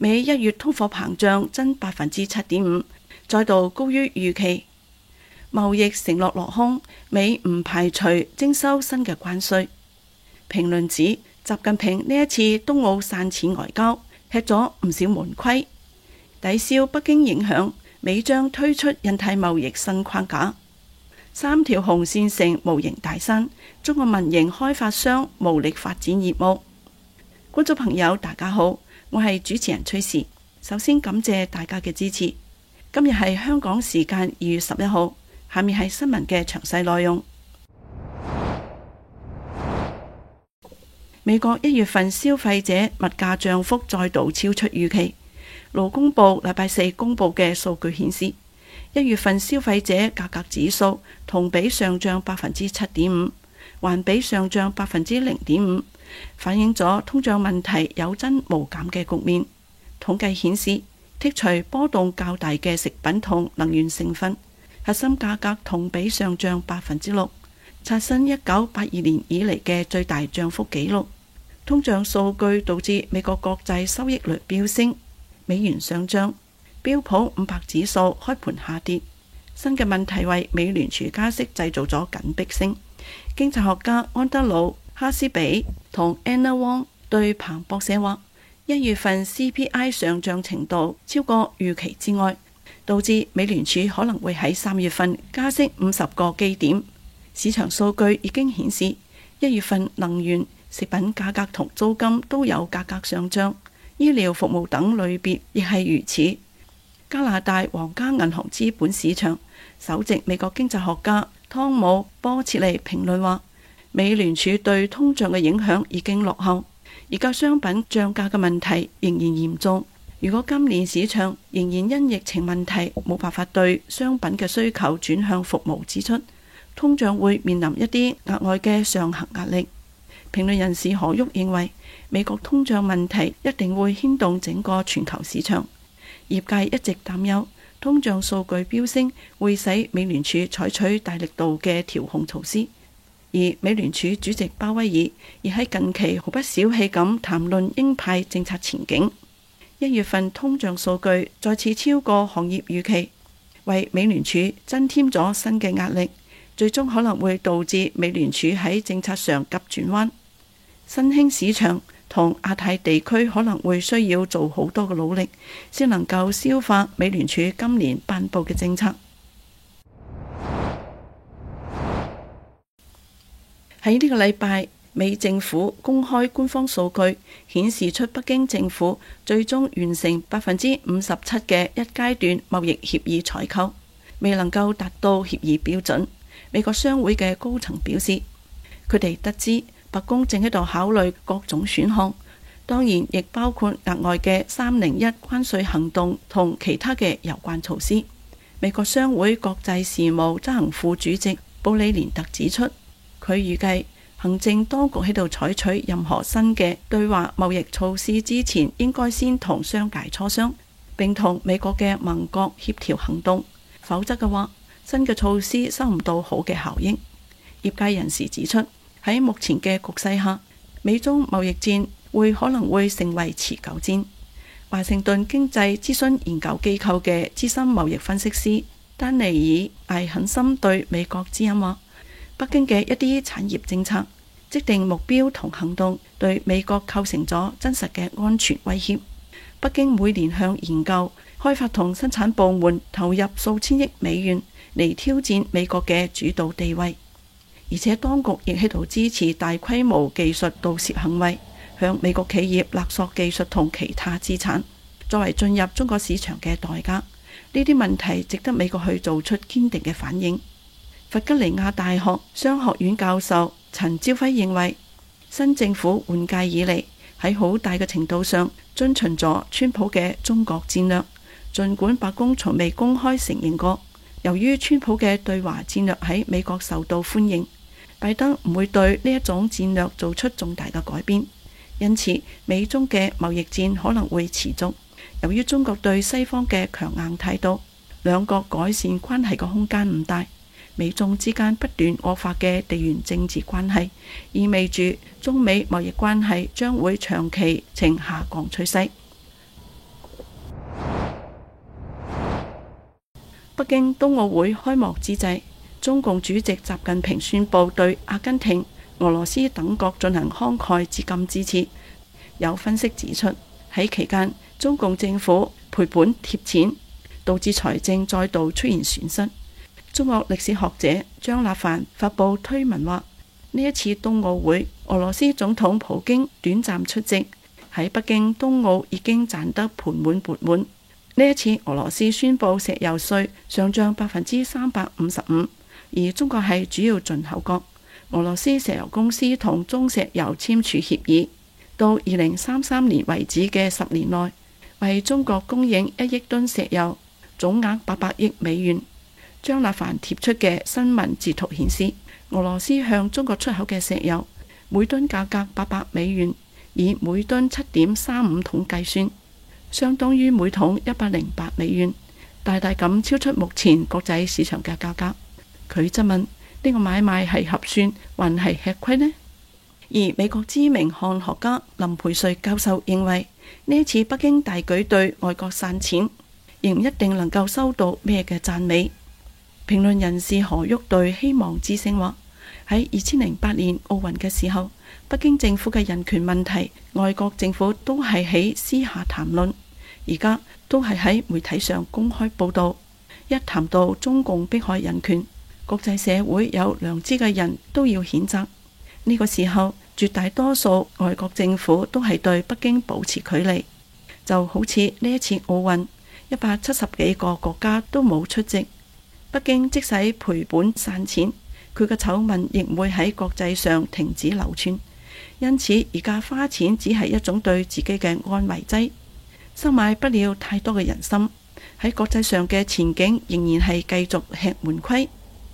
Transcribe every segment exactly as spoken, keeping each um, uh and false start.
美一月通貨膨脹增百分之七點五，再度高於預期。貿易承諾落空，美唔排除徵收新嘅關稅。評論指習近平呢一次冬奧散錢外交吃咗唔少悶虧，抵消北京影響，美將推出印太貿易新框架。三條紅線成無形大山，中國民營開發商無力發展業務。觀眾朋友大家好，我係主持人崔氏，首先感謝大家嘅支持。今日係香港時間二月十一號，下面係新聞嘅詳細內容。美國一月份消費者物價漲幅再度超出預期。勞工部禮拜四公布嘅數據顯示，一月份消費者價格指數同比上漲百分之七點五，環比上漲百分之零點五，反映咗通脹問題有增無減嘅局面。統計顯示，剔除波動較大嘅食品同能源成分，核心價格同比上漲百分之六，刷新一九八二年以嚟嘅最大漲幅紀錄。通脹數據導致美國國債收益率飆升，美元上漲，標普五百指數開盤下跌。新嘅問題為美聯儲加息製造咗緊迫性。經濟學家安德魯哈斯比同 Anna Wong 對彭博社話，一月份 C P I 上漲程度超過預期之外，導致美聯儲可能會喺三月份加息五十個基點。市場數據已經顯示，一月份能源、食品價格同租金都有價格上漲，醫療服務等類別亦係如此。加拿大皇家銀行資本市場首席美國經濟學家湯姆波切利評論話，美聯儲對通脹嘅影響已經落後，而家商品漲價嘅問題仍然嚴重。如果今年市場仍然因疫情問題冇辦法對商品嘅需求轉向服務支出，通脹會面臨一啲額外嘅上行壓力。評論人士何旭認為，美國通脹問題一定會牽動整個全球市場。業界一直擔憂通脹數據飆升會使美聯儲採取大力度嘅調控措施，而美聯儲主席鮑威爾亦喺近期毫不小氣咁談論鷹派政策前景。一月份通脹數據再次超過行業預期，為美聯儲增添咗新嘅壓力，最終可能會導致美聯儲喺政策上急轉彎。新興市場同亞太地區可能會需要做好多嘅努力，先能夠消化美聯儲今年頒布嘅政策。喺呢個禮拜，美政府公開官方數據，顯示出北京政府最終完成百分之五十七嘅一階段貿易協議採購，未能夠達到協議標準。美國商會嘅高層表示，佢哋得知白宮正喺度考慮各種選項，當然亦包括額外嘅三零一關稅行動同其他嘅有關措施。美國商會國際事務執行副主席布里連特指出，佢預計行政當局喺度採取任何新嘅對華貿易措施之前，應該先同商界磋商，並同美國嘅盟國協調行動，否則嘅話，新嘅措施收唔到好嘅效應。業界人士指出，喺目前嘅局勢下，美中貿易戰會可能會成為持久戰。華盛頓經濟諮詢研究機構嘅資深貿易分析師丹尼爾艾肯森對美國之音話，北京嘅一啲產業政策、既定目標同行動對美國構成咗真實嘅安全威脅。北京每年向研究、開發同生產部門投入數千億美元嚟挑戰美國嘅主導地位。而且當局亦喺度支持大規模技術盜竊行為，向美國企業勒索技術同其他資產，作為進入中國市場嘅代價。呢啲問題值得美國去做出堅定嘅反應。弗吉尼亞大學商學院教授陳朝輝認為，新政府換屆以嚟喺好大嘅程度上遵循咗川普嘅中國戰略，儘管白宮從未公開承認過。由於川普嘅對華戰略喺美國受到歡迎，拜登唔會對呢一種戰略做出重大嘅改變，因此美中嘅貿易戰可能會持續。由於中國對西方嘅強硬態度，兩國改善關係嘅空間唔大。美中之間不斷惡化嘅地緣政治關係，意味住中美貿易關係將會長期呈下降趨勢。 北京冬奧會開幕之際，中共主席習近平宣布對阿根廷、俄羅斯等國進行慷慨至金支持。有分析指出，喺期間中共政府賠本貼錢，導致財政再度出現損失。中國歷史學者張立凡發布推文話：呢一次冬奧會，俄羅斯總統普京短暫出席，喺北京冬奧已經賺得盆滿缽滿。呢一次俄羅斯宣布石油稅上漲百分之三百五十五，而中國係主要進口國，俄羅斯石油公司同中石油簽署協議，到二零三三年為止嘅十年內，為中國供應一億噸石油，總額八百億美元。張立凡貼出嘅新聞截圖顯示，俄羅斯向中國出口嘅石油每噸價格八百美元，以每噸七點三五桶計算，相當於每桶一百零八美元，大大咁超出目前國際市場嘅價格。佢質問：呢個買賣係合算還係吃虧呢？而美國知名漢學家林培瑞教授認為，呢一次北京大舉對外國散錢，仍唔一定能夠收到咩嘅讚美。評論人士何旭對希望之聲話：喺二千零八年奧運嘅時候，北京政府嘅人權問題，外國政府都係喺私下談論，而家都係喺媒體上公開報道。一談到中共迫害人權，國際社會有良知嘅人都要譴責。呢個時候，絕大多數外國政府都係對北京保持距離，就好似呢一次奧運，一百七十幾個國家都冇出席。北京即使賠本散錢，佢嘅醜聞亦唔會喺國際上停止流傳。因此，而家花錢只係一種對自己嘅安慰劑，收買不了太多嘅人心。喺國際上嘅前景仍然係繼續吃悶虧。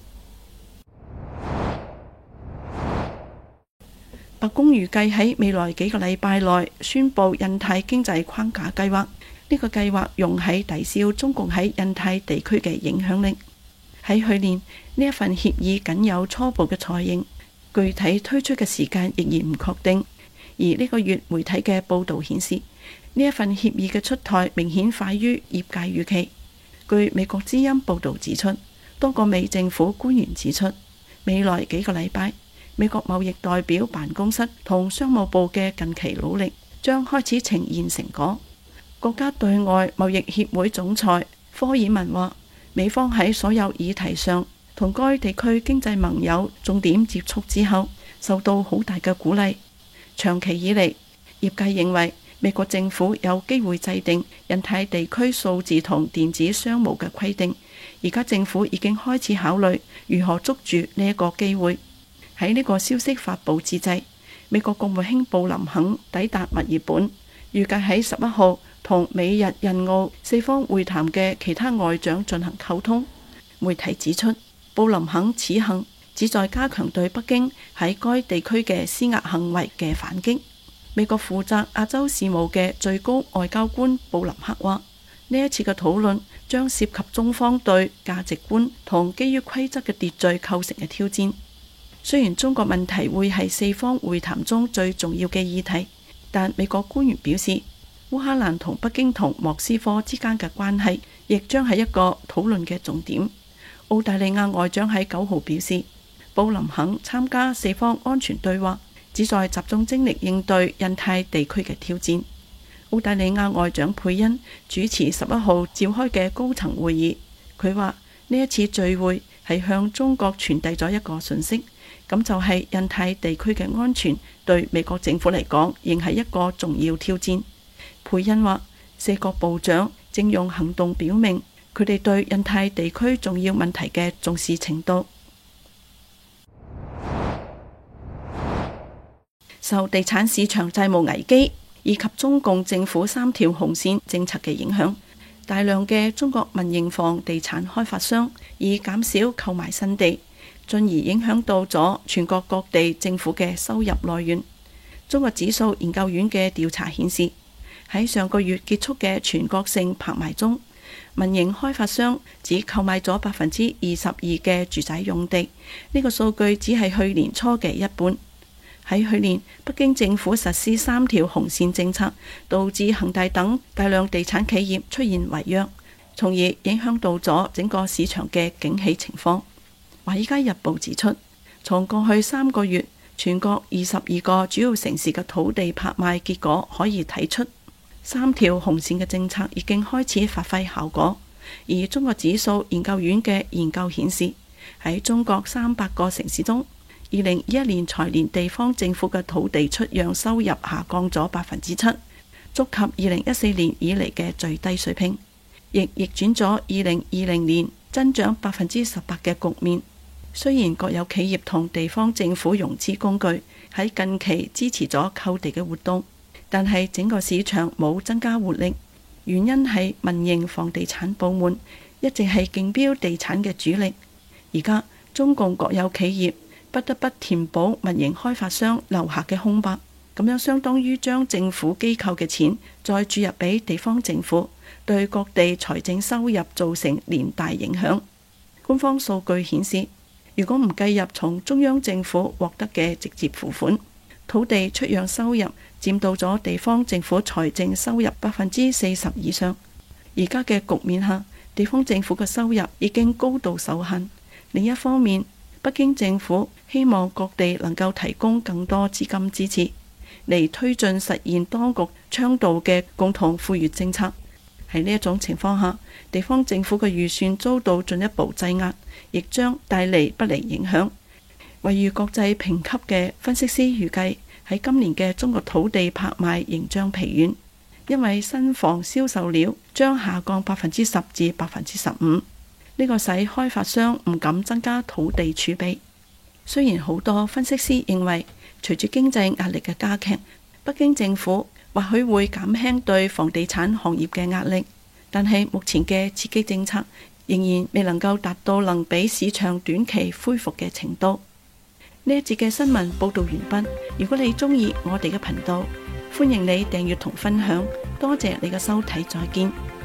白宮預計喺未來幾個禮拜內宣布印太經濟框架計劃，呢個計劃用喺抵消中共喺印太地區嘅影響力。喺去年，呢一份協議僅有初步嘅雛形，具體推出嘅時間仍然唔確定。而呢個月媒體嘅報導顯示，呢一份協議嘅出台明顯快於業界預期。據美國之音報導指出，多個美政府官員指出，未來幾個禮拜，美國貿易代表辦公室同商務部嘅近期努力將開始呈現成果。國家對外貿易協會總裁科爾文話：美方喺所有議題上同該地區經濟盟友重點接觸之後，受到好大嘅鼓勵。長期以嚟，業界認為美國政府有機會制定印太地區數字同電子商務嘅規定，而家政府已經開始考慮如何捉住呢一個機會。喺呢個消息發佈之際，美國國務卿布林肯抵達墨爾本，預計喺十一號同美日印澳四方會談嘅其他外長進行溝通。媒體指出，布林肯此行旨在加強對北京喺該地區嘅施壓行為嘅反擊。美國負責亞洲事務嘅最高外交官布林克話：呢一次嘅討論將涉及中方對價值觀同基於規則嘅秩序構成嘅挑戰。雖然中國問題會係四方會談中最重要嘅議題，但美國官員表示，烏克蘭同北京同莫斯科之間嘅關係亦將係一個討論嘅重點。澳大利亞外長喺九號表示，布林肯參加四方安全對話，旨在集中精力應對印太地區嘅挑戰。澳大利亞外長佩恩主持十一號召開嘅高層會議，佢話呢一次聚會係向中國傳遞咗一個訊息，咁就係印太地區嘅安全對美國政府嚟講仍係一個重要挑戰。佩恩話，四國部長正用行動表明佢哋對印太地區重要問題嘅重視程度。受地產市場債務危機以及中共政府三條紅線政策嘅影響，大量嘅中國民營房地產開發商以減少購買新地，進而影響到咗全國各地政府嘅收入來源。中國指數研究院嘅調查顯示，喺上個月結束嘅全國性拍賣中，民營開發商只購買咗百分之二十二嘅住宅用地，呢個數據只係去年初嘅一半。喺去年，北京政府實施三條紅線政策，導致恒大等大量地產企業出現違約， 從而影響到咗整個市場嘅景氣情況。華爾街日報指出，從過去三個月全國二十二個主要城市嘅土地拍賣結果可以睇出，三條紅線嘅政策已經開始發揮效果。而中國指數研究院嘅研究顯示，喺中國三百個城市中，二零二一年財年地方政府嘅土地出讓收入下降咗百分之七，觸及二零一四年以嚟嘅最低水平，亦逆轉咗二零二零年增長百分之十八嘅局面。雖然國有企業同地方政府融資工具喺近期支持咗購地嘅活動，但係整個市場冇增加活力，原因係民營房地產部門一直係競標地產嘅主力。而家中共國有企業不得不填補民營開發商留下嘅空白，咁樣相當於將政府機構嘅錢再注入俾地方政府，對各地財政收入造成連帶影響。官方數據顯示，如果唔計入從中央政府獲得嘅直接付款，土地出讓收入佔到咗地方政府財政收入百分之四十以上。而家嘅局面下，地方政府嘅收入已經高度受限。另一方面，北京政府希望各地能夠提供更多資金支持，嚟推進實現當局倡導嘅共同富裕政策。喺呢一種情況下，地方政府嘅預算遭到進一步擠壓，亦將帶嚟不利影響。惠譽國際評級嘅分析師預計，喺今年嘅中國土地拍賣仍將疲軟，因為新房銷售量將下降百分之十至百分之十五。呢個使開發商唔敢增加土地儲備。雖然好多分析師認為，隨住經濟壓力嘅加劇，北京政府或許會減輕對房地產行業嘅壓力，但係目前嘅刺激政策仍然未能夠達到能俾市場短期恢復嘅程度。呢一節嘅新聞報道完畢。如果你鍾意我哋嘅頻道，歡迎你訂閱同分享。多謝你嘅收睇，再見。